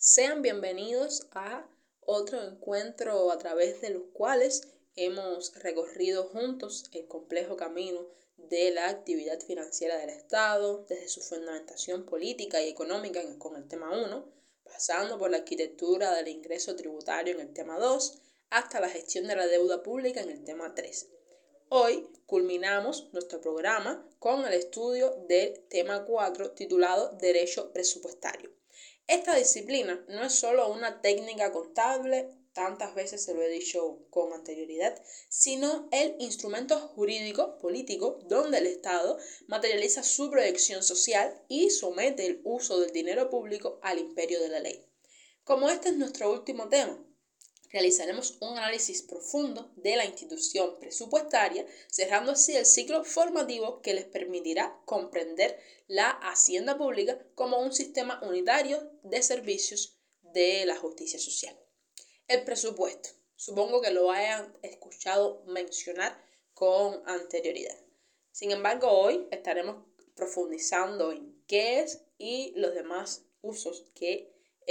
Sean bienvenidos a otro encuentro a través de los cuales hemos recorrido juntos el complejo camino de la actividad financiera del Estado, desde su fundamentación política y económica con el tema 1, pasando por la arquitectura del ingreso tributario en el tema 2, hasta la gestión de la deuda pública en el tema 3. Hoy culminamos nuestro programa con el estudio del tema 4 titulado Derecho Presupuestario. Esta disciplina no es solo una técnica contable, tantas veces se lo he dicho con anterioridad, sino el instrumento jurídico político donde el Estado materializa su proyección social y somete el uso del dinero público al imperio de la ley. Como este es nuestro último tema, realizaremos un análisis profundo de la institución presupuestaria, cerrando así el ciclo formativo que les permitirá comprender la hacienda pública como un sistema unitario de servicios de la justicia social. El presupuesto. Supongo que lo hayan escuchado mencionar con anterioridad. Sin embargo, hoy estaremos profundizando en qué es y los demás usos que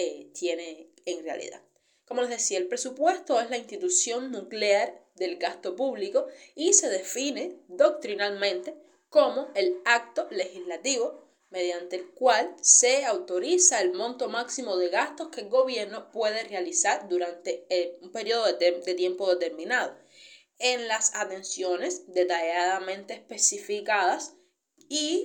tiene en realidad. Como les decía, el presupuesto es la institución nuclear del gasto público y se define doctrinalmente como el acto legislativo mediante el cual se autoriza el monto máximo de gastos que el gobierno puede realizar durante un periodo de tiempo determinado, en las atenciones detalladamente especificadas y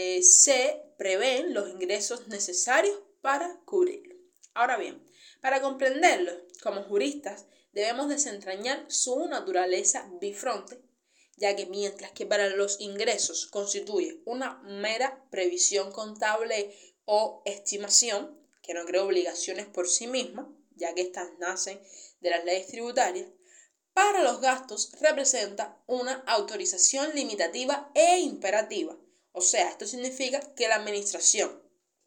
se prevén los ingresos necesarios para cubrirlo. Ahora bien, para comprenderlo, como juristas, debemos desentrañar su naturaleza bifronte, ya que mientras que para los ingresos constituye una mera previsión contable o estimación, que no crea obligaciones por sí misma, ya que éstas nacen de las leyes tributarias, para los gastos representa una autorización limitativa e imperativa. O sea, esto significa que la administración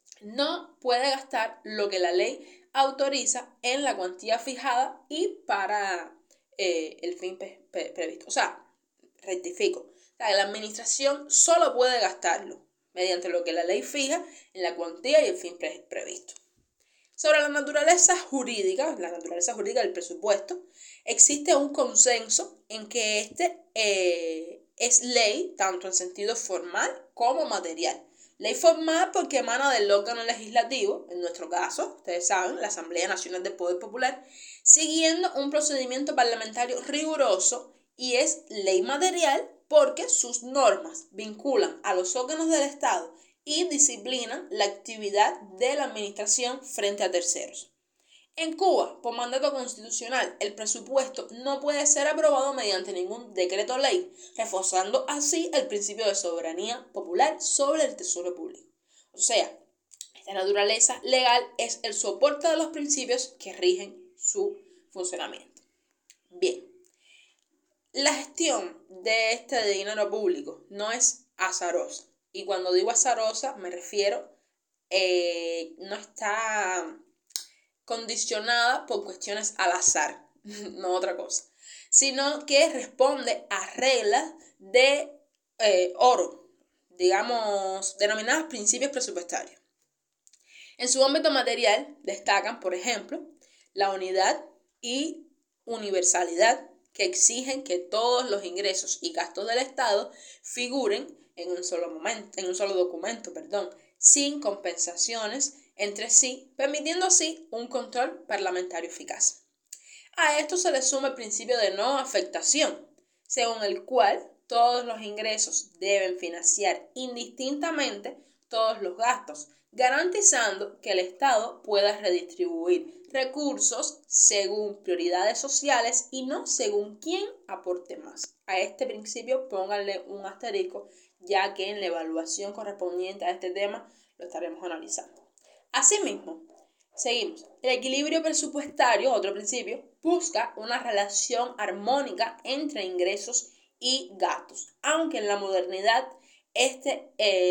no puede gastar lo que la ley autoriza en la cuantía fijada y para el fin previsto. O sea, rectifico. La administración solo puede gastarlo mediante lo que la ley fija en la cuantía y el fin previsto. Sobre la naturaleza jurídica del presupuesto, existe un consenso en que este es ley tanto en sentido formal como material. Ley formal porque emana del órgano legislativo, en nuestro caso, ustedes saben, la Asamblea Nacional del Poder Popular, siguiendo un procedimiento parlamentario riguroso, y es ley material porque sus normas vinculan a los órganos del Estado y disciplinan la actividad de la administración frente a terceros. En Cuba, por mandato constitucional, el presupuesto no puede ser aprobado mediante ningún decreto ley, reforzando así el principio de soberanía popular sobre el tesoro público. O sea, esta naturaleza legal es el soporte de los principios que rigen su funcionamiento. Bien, la gestión de este dinero público no es azarosa. Y cuando digo azarosa me refiero, no está condicionada por cuestiones al azar, no otra cosa, sino que responde a reglas de oro, digamos, denominadas principios presupuestarios. En su ámbito material destacan, por ejemplo, la unidad y universalidad, que exigen que todos los ingresos y gastos del Estado figuren en un solo documento, sin compensaciones entre sí, permitiendo así un control parlamentario eficaz. A esto se le suma el principio de no afectación, según el cual todos los ingresos deben financiar indistintamente todos los gastos, garantizando que el Estado pueda redistribuir recursos según prioridades sociales y no según quién aporte más. A este principio pónganle un asterisco, ya que en la evaluación correspondiente a este tema lo estaremos analizando. Asimismo, seguimos. El equilibrio presupuestario, otro principio, busca una relación armónica entre ingresos y gastos, aunque en la modernidad este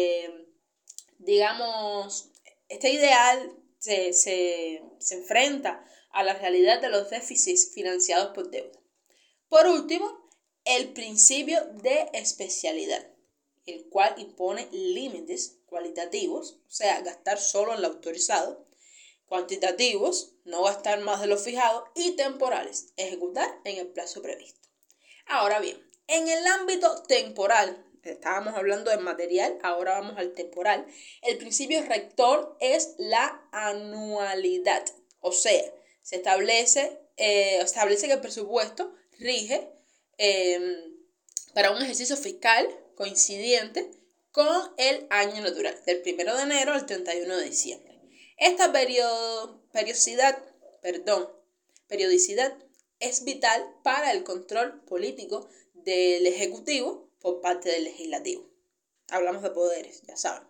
ideal se enfrenta a la realidad de los déficits financiados por deuda. Por último, el principio de especialidad, el cual impone límites cualitativos, o sea, gastar solo en lo autorizado, cuantitativos, no gastar más de lo fijado, y temporales, ejecutar en el plazo previsto. Ahora bien, en el ámbito temporal, estábamos hablando del material, ahora vamos al temporal. El principio rector es la anualidad, o sea, se establece que el presupuesto rige para un ejercicio fiscal coincidente con el año natural, del 1 de enero al 31 de diciembre. Esta periodicidad es vital para el control político del Ejecutivo por parte del Legislativo. Hablamos de poderes, ya saben.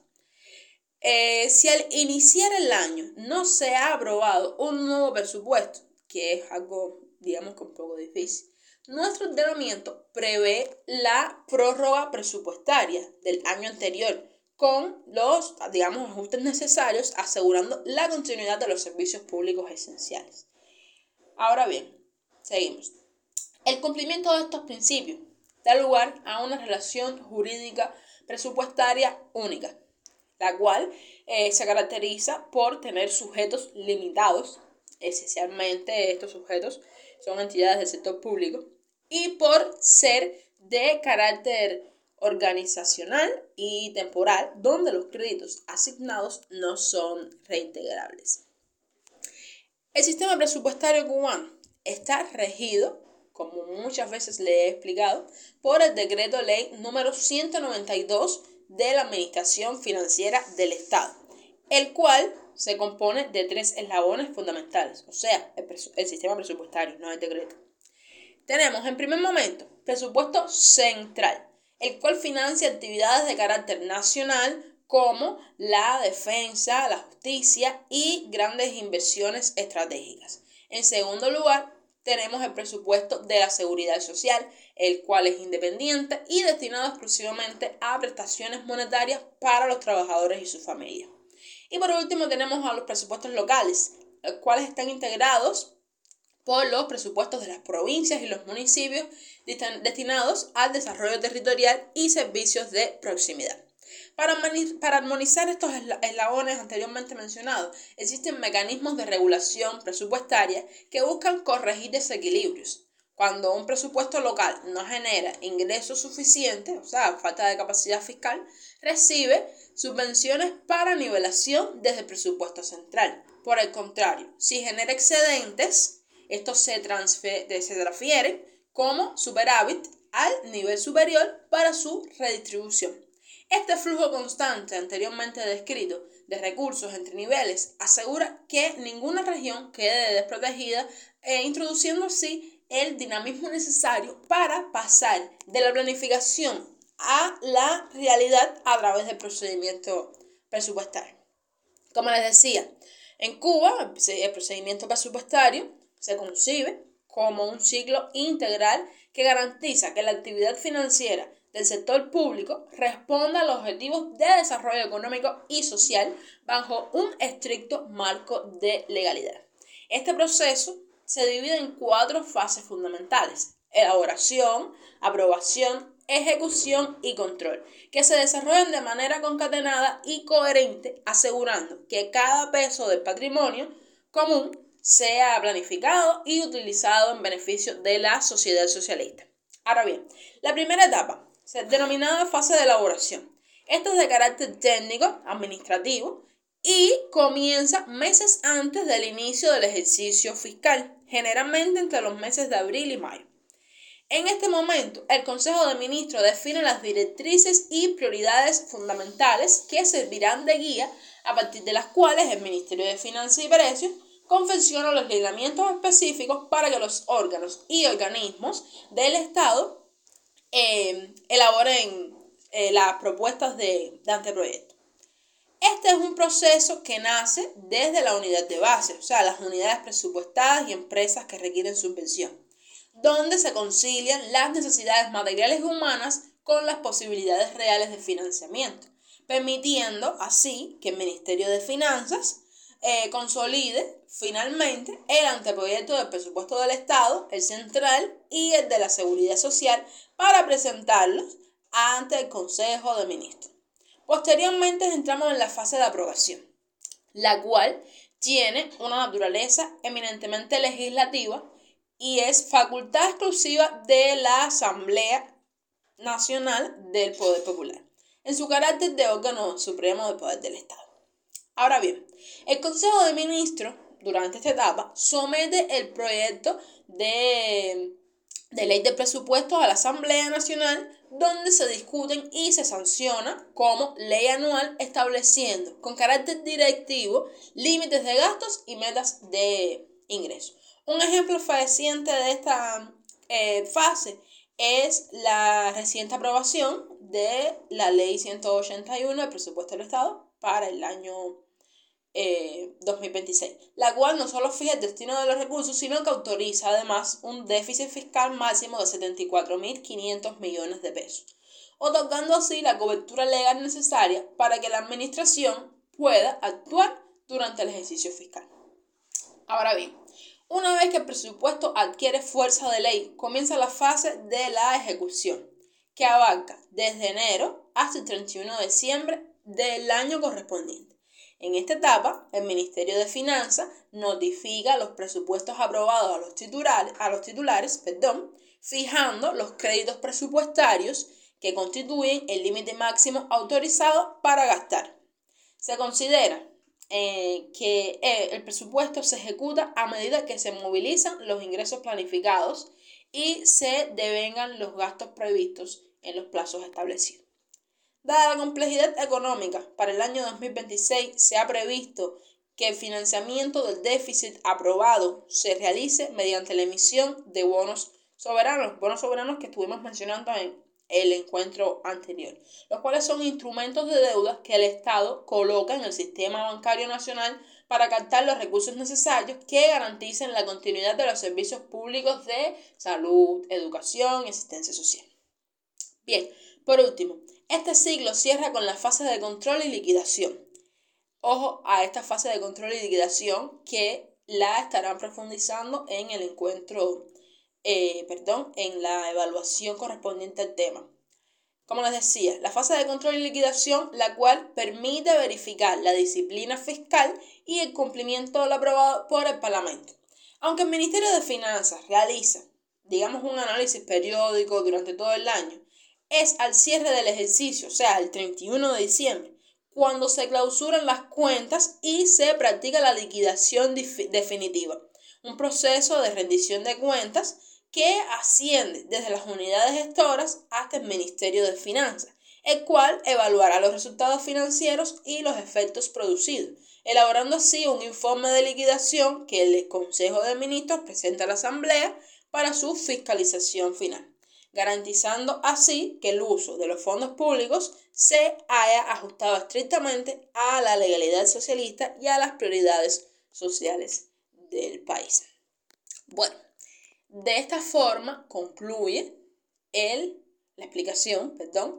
Si al iniciar el año no se ha aprobado un nuevo presupuesto, que es algo, digamos, que un poco difícil, nuestro ordenamiento prevé la prórroga presupuestaria del año anterior con los, digamos, ajustes necesarios, asegurando la continuidad de los servicios públicos esenciales. Ahora bien, seguimos. El cumplimiento de estos principios da lugar a una relación jurídica presupuestaria única, la cual se caracteriza por tener sujetos limitados, esencialmente estos sujetos son entidades del sector público, y por ser de carácter organizacional y temporal, donde los créditos asignados no son reintegrables. El sistema presupuestario cubano está regido, como muchas veces le he explicado, por el decreto ley número 192 de la Administración Financiera del Estado, el cual se compone de 3 eslabones fundamentales, o sea, el sistema presupuestario, no el decreto. Tenemos en primer momento presupuesto central, el cual financia actividades de carácter nacional como la defensa, la justicia y grandes inversiones estratégicas. En segundo lugar, tenemos el presupuesto de la seguridad social, el cual es independiente y destinado exclusivamente a prestaciones monetarias para los trabajadores y sus familias. Y por último tenemos a los presupuestos locales, los cuales están integrados por los presupuestos de las provincias y los municipios destinados al desarrollo territorial y servicios de proximidad. Para armonizar estos eslabones anteriormente mencionados, existen mecanismos de regulación presupuestaria que buscan corregir desequilibrios. Cuando un presupuesto local no genera ingresos suficientes, o sea, falta de capacidad fiscal, recibe subvenciones para nivelación desde el presupuesto central. Por el contrario, si genera excedentes, estos se transfieren como superávit al nivel superior para su redistribución. Este flujo constante anteriormente descrito de recursos entre niveles asegura que ninguna región quede desprotegida, introduciendo así el dinamismo necesario para pasar de la planificación a la realidad a través del procedimiento presupuestario. Como les decía, en Cuba el procedimiento presupuestario se concibe como un ciclo integral que garantiza que la actividad financiera del sector público responda a los objetivos de desarrollo económico y social bajo un estricto marco de legalidad. Este proceso se divide en 4 fases fundamentales: elaboración, aprobación, ejecución y control, que se desarrollan de manera concatenada y coherente, asegurando que cada peso del patrimonio común sea planificado y utilizado en beneficio de la sociedad socialista. Ahora bien, la primera etapa, denominada fase de elaboración. Esta es de carácter técnico, administrativo, y comienza meses antes del inicio del ejercicio fiscal, generalmente entre los meses de abril y mayo. En este momento, el Consejo de Ministros define las directrices y prioridades fundamentales que servirán de guía, a partir de las cuales el Ministerio de Finanzas y Precios confecciona los lineamientos específicos para que los órganos y organismos del Estado elaboren las propuestas de anteproyecto. Este es un proceso que nace desde la unidad de base, o sea, las unidades presupuestadas y empresas que requieren subvención, donde se concilian las necesidades materiales y humanas con las posibilidades reales de financiamiento, permitiendo así que el Ministerio de Finanzas consolide finalmente el anteproyecto del presupuesto del Estado, el central y el de la Seguridad Social, para presentarlos ante el Consejo de Ministros. Posteriormente entramos en la fase de aprobación. la cual tiene una naturaleza eminentemente legislativa y es facultad exclusiva de la Asamblea Nacional del Poder Popular, en su carácter de órgano supremo del poder del Estado. Ahora bien, el Consejo de Ministros, durante esta etapa, somete el proyecto de ley de presupuestos a la Asamblea Nacional, donde se discuten y se sanciona como ley anual, estableciendo con carácter directivo límites de gastos y metas de ingresos. Un ejemplo fehaciente de esta fase es la reciente aprobación de la Ley 181 del presupuesto del Estado para el año 2026, la cual no solo fija el destino de los recursos, sino que autoriza además un déficit fiscal máximo de 74.500 millones de pesos, otorgando así la cobertura legal necesaria para que la administración pueda actuar durante el ejercicio fiscal. Ahora bien, una vez que el presupuesto adquiere fuerza de ley, comienza la fase de la ejecución, que abarca desde enero hasta el 31 de diciembre del año correspondiente. En esta etapa, el Ministerio de Finanzas notifica los presupuestos aprobados a los titulares, fijando los créditos presupuestarios que constituyen el límite máximo autorizado para gastar. Se considera que el presupuesto se ejecuta a medida que se movilizan los ingresos planificados y se devengan los gastos previstos en los plazos establecidos. Dada la complejidad económica, para el año 2026 se ha previsto que el financiamiento del déficit aprobado se realice mediante la emisión de bonos soberanos que estuvimos mencionando en el encuentro anterior, los cuales son instrumentos de deuda que el Estado coloca en el sistema bancario nacional para captar los recursos necesarios que garanticen la continuidad de los servicios públicos de salud, educación y asistencia social. Bien, por último, este ciclo cierra con la fase de control y liquidación. Ojo a esta fase de control y liquidación que la estarán profundizando en el encuentro, en la evaluación correspondiente al tema. Como les decía, la fase de control y liquidación, la cual permite verificar la disciplina fiscal y el cumplimiento de lo aprobado por el Parlamento. Aunque el Ministerio de Finanzas realiza, un análisis periódico durante todo el año, es al cierre del ejercicio, o sea, el 31 de diciembre, cuando se clausuran las cuentas y se practica la liquidación definitiva, un proceso de rendición de cuentas que asciende desde las unidades gestoras hasta el Ministerio de Finanzas, el cual evaluará los resultados financieros y los efectos producidos, elaborando así un informe de liquidación que el Consejo de Ministros presenta a la Asamblea para su fiscalización final, garantizando así que el uso de los fondos públicos se haya ajustado estrictamente a la legalidad socialista y a las prioridades sociales del país. Bueno, de esta forma concluye la explicación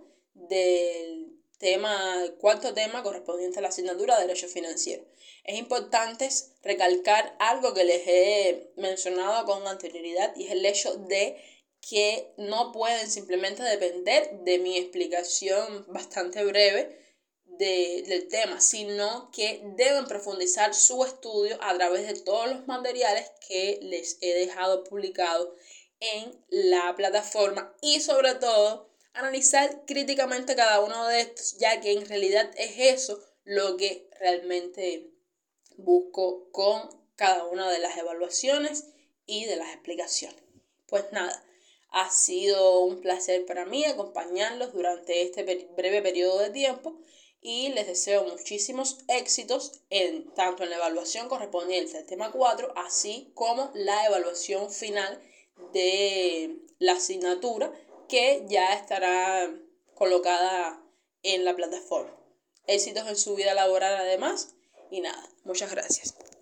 del cuarto tema correspondiente a la asignatura de Derecho Financiero. Es importante recalcar algo que les he mencionado con anterioridad, y es el hecho de que no pueden simplemente depender de mi explicación bastante breve del tema, sino que deben profundizar su estudio a través de todos los materiales que les he dejado publicados en la plataforma y sobre todo analizar críticamente cada uno de estos, ya que en realidad es eso lo que realmente busco con cada una de las evaluaciones y de las explicaciones. Pues nada, ha sido un placer para mí acompañarlos durante este breve periodo de tiempo y les deseo muchísimos éxitos tanto en la evaluación correspondiente al tema 4, así como la evaluación final de la asignatura que ya estará colocada en la plataforma. Éxitos en su vida laboral además y nada, muchas gracias.